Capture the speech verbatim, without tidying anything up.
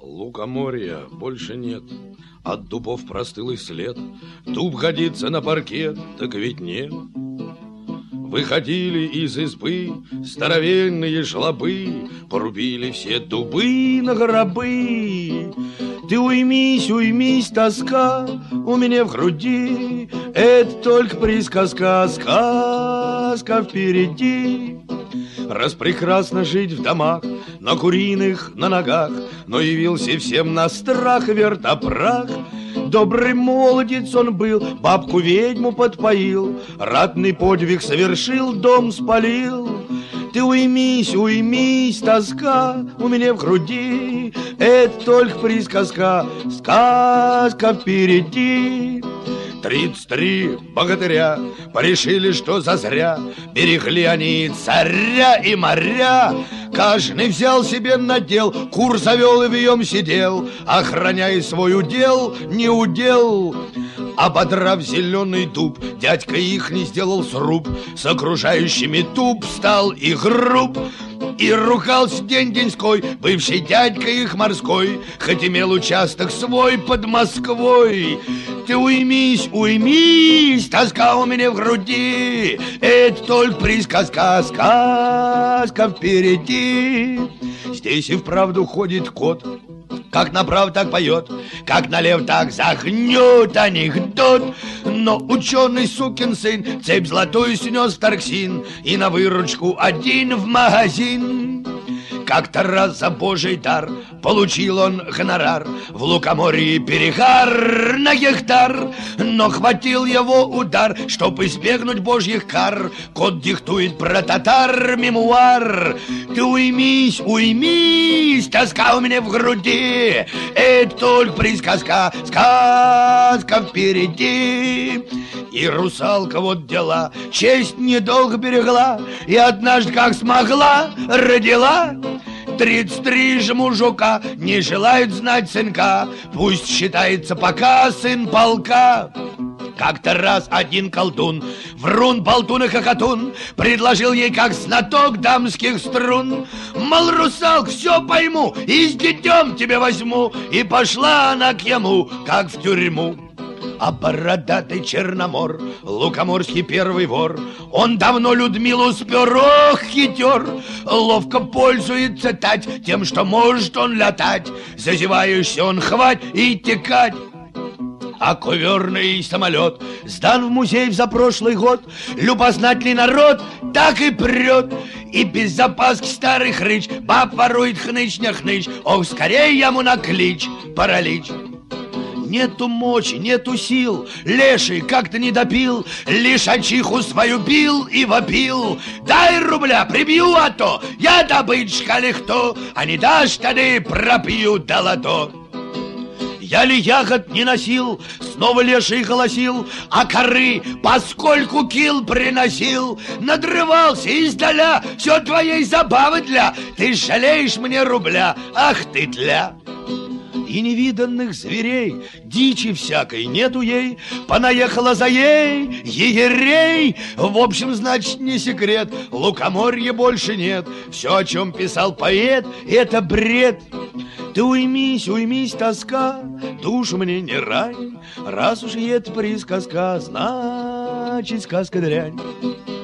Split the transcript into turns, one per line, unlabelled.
Лукоморья больше нет, от дубов простыл и след. Дуб годится на паркет, так ведь нет. Выходили из избы здоровенные жлобы, порубили все дубы на гробы. Ты уймись, уймись, тоска у меня в груди, это только присказка, сказка впереди. Раз прекрасно жить в домах, на куриных, на ногах, но явился всем на страх вертопрах. Добрый молодец он был, бабку-ведьму подпоил, ратный подвиг совершил, дом спалил. Ты уймись, уймись, тоска у меня в груди, это только присказка, сказка впереди. Тридцать три богатыря порешили, что зазря берегли они царя и моря. Каждый взял себе надел, кур завел и вьем сидел, охраняя свой удел, не удел. Ободрав зеленый дуб, дядька их не сделал сруб, с окружающими туп стал и груб. И ругался день-деньской бывший дядька их морской, хоть имел участок свой под Москвой. Ты уймись, уймись, тоска у меня в груди, это только присказка, сказка впереди. Здесь и вправду ходит кот, как направо, так поет, как налево, так загнет анекдот. Но ученый сукин сын цепь золотую снес в Тарксин и на выручку один в магазин. Как-то раз за божий дар получил он гонорар, в Лукоморье перегар на гектар. Но хватил его удар, чтоб избегнуть божьих кар. Кот диктует про татар мемуар. Ты уймись, уймись, тоска у меня в груди, это только присказка, сказка впереди. И русалка вот дела, честь недолго берегла, и однажды как смогла родила. Тридцать три же мужика не желают знать сынка, пусть считается пока сын полка. Как-то раз один колдун, врун, болтун и хохотун, предложил ей как знаток дамских струн. Мол, русалк, все пойму, и с детем тебя возьму. И пошла она к ему, как в тюрьму. А бородатый Черномор, лукоморский первый вор, он давно Людмилу спер, ох, хитер. Ловко пользуется тать тем, что может он летать. Зазеваешься он хвать и текать. А коверный самолет сдан в музей за прошлый год. Любознательный народ так и прет. И без запаски старый хрыч баб ворует хныч не хныч. Ох, скорее ему на клич паралич. Нету мочи, нету сил, леший как-то не допил, лишачиху свою бил и вопил. Дай рубля, прибью, а то я добытчик, али кто, а не дашь, тогда пропью до лото. Я ли ягод не носил, снова леший голосил, а коры поскольку кил приносил. Надрывался издаля, все твоей забавы для, ты жалеешь мне рубля, ах ты тля. И невиданных зверей, дичи всякой нету ей, понаехала за ей егерей. В общем, значит, не секрет, Лукоморья больше нет. Все, о чем писал поэт, это бред. Ты уймись, уймись, тоска, душу мне не рань. Раз уж это присказка, значит, сказка дрянь.